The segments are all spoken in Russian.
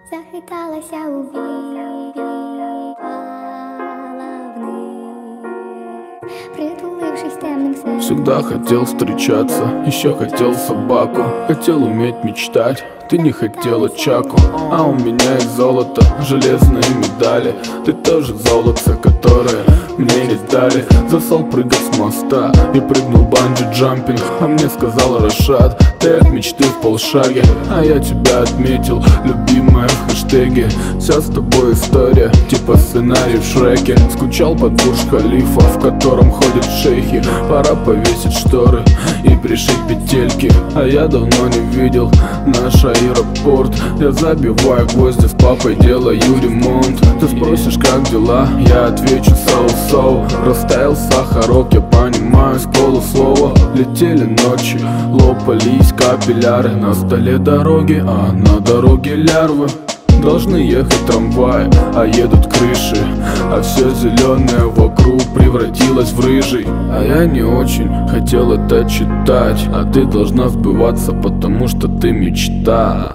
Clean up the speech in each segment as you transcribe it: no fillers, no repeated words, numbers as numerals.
Захиталася у вірі головних, притулившись темним сердцем. Всегда хотел встречаться, еще хотел собаку. Хотел уметь мечтать, ты не хотела чаку. А у меня из золота железные медали. Ты тоже золото, которое мне не дали. Засал прыгать с моста и прыгнул банджи-джампинг. А мне сказал Рашад, ты от мечты в полшаге. А я тебя отметил, любимая, в хэштеге. Вся с тобой история, типа сценарий в Шреке. Скучал под Бурдж-Халифа, в котором ходят шейхи. Пора повесить шторы и пришить петельки. А я давно не видел наш аэропорт. Я забиваю гвозди, с папой делаю ремонт. Ты спросишь, как дела, я отвечу соу-соу. Растаял сахарок, я понимаю с полуслова. Летели ночи, лопались капилляры. На столе дороги, а на дороге лярвы. Должны ехать трамваи, а едут крыши. А все зеленое вокруг превратилось в рыжий. А я не очень хотел это читать. А ты должна сбываться, потому что ты мечта.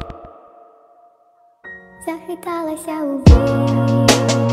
Захиталася у вірі.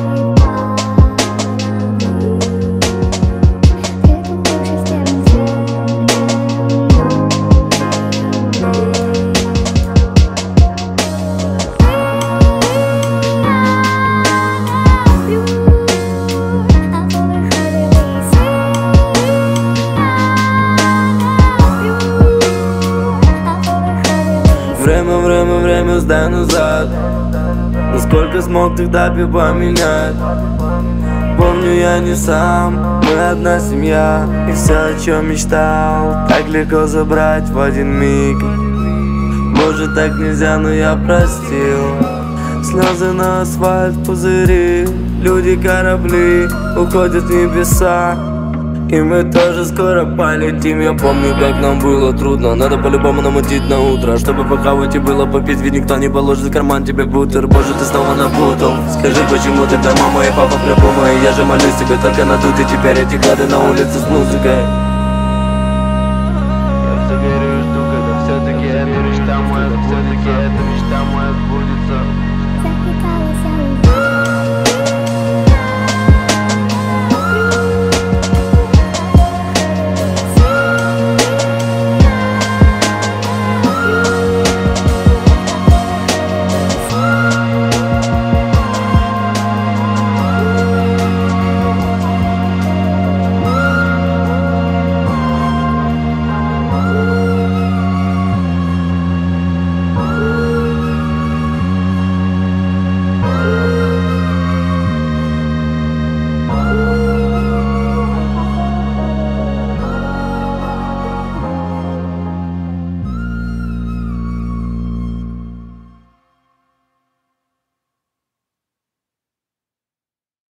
Время, сдай назад. Насколько смог тогда поменять? Помню, я не сам, мы одна семья. И все, о чем мечтал, так легко забрать в один миг. Может, так нельзя, но я простил. Слезы на асфальт, пузыри. Люди, корабли уходят в небеса. И мы тоже скоро полетим. Я помню, как нам было трудно. Надо по-любому намутить на утро, чтобы пока уйти было попить. Ведь никто не положит в карман тебе бутер. Боже, ты снова напутал. Скажи, почему ты там, мама и папа придумай. Я же молюсь тебе только на тут. И теперь эти гады на улице с музыкой.